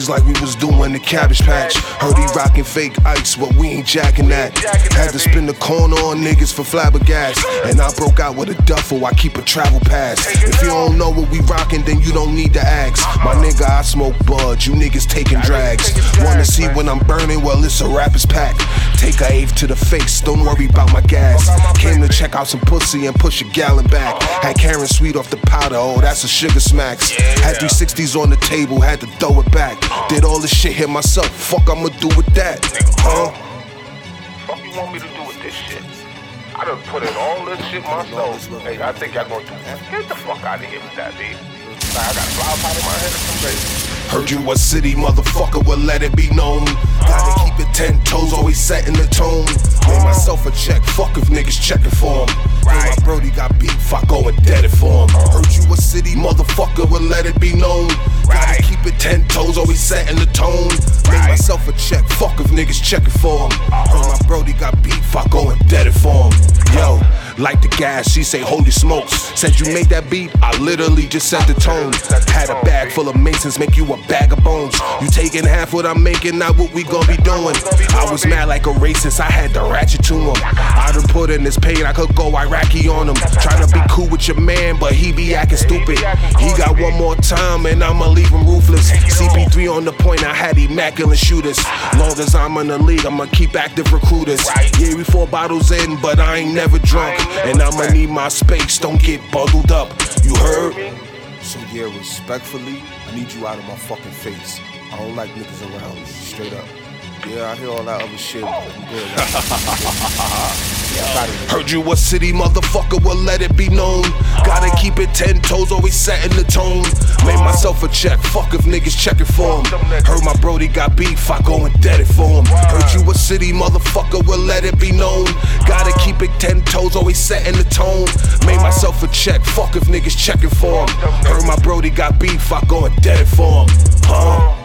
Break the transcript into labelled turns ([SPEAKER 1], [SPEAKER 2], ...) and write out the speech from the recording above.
[SPEAKER 1] G's like we was doing the Cabbage Patch. Heard he rockin' fake ice, but we ain't jacking that. Had to spin the corner on niggas for flabbergasted. And I broke out with a duffel, I keep a travel pass. If you don't know what we rockin', then you don't need to ask. My nigga, I smoke bud, you niggas taking drags. Wanna see when I'm burning? Well, it's a rapper's pack. Take a eighth to the face, don't worry about my gas. Came to check out some pussy and push a gallon back. Had Karen Sweet off the powder, oh that's a sugar smacks. Had 360s on the table, had to throw it back. Did all this shit here myself, fuck I'ma do with that?
[SPEAKER 2] Fuck you want me to do with this shit? I done put in all this shit myself. Hey, I think y'all gonna do that. Get the fuck out of here with that, dude. I got flower pot in my head or something.
[SPEAKER 1] Heard you a city motherfucker, well let it be known. Gotta keep it 10 toes, always setting the tone. Made myself a check, fuck if niggas checking for him. My Brody got beef, I go and dead it for him. Heard you a city motherfucker, well let it be known. Gotta keep it 10 toes, always setting the tone. Made myself a check, fuck if niggas checking for him. Heard my Brody got beef, I go and dead it for him. Yo, light the gas, she say holy smokes. Said you made that beat, I literally just set the tone. Had a bag full of Masons, make you a bag of bones. You taking half what I'm making, not what we gon' be doing. I was mad like a racist, I had to ratchet to him. I done put in this pain, I could go Iraqi on him. Tryna be cool with your man, but he be acting stupid. He got one more time and I'ma leave him ruthless. CP3 on the point, I had immaculate shooters. Long as I'm in the league, I'ma keep active recruiters. Yeah, we 4 bottles in, but I ain't never drunk. And I'ma need my space, don't get bundled up. You heard? So yeah, respectfully, I need you out of my fucking face. I don't like niggas around me, straight up. Yeah, I hear all that other shit. I'm good. Heard you a city motherfucker, well let it be known. Gotta keep it 10 toes, always setting the tone. Made myself a check, fuck if niggas checking for him. Heard my Brody got beef, I go and dead it for him. Heard you a city motherfucker, well let it be known. Gotta keep it 10 toes, always setting the tone. Made myself a check, fuck if niggas checking for him. Heard my Brody got beef, I go and dead it for him.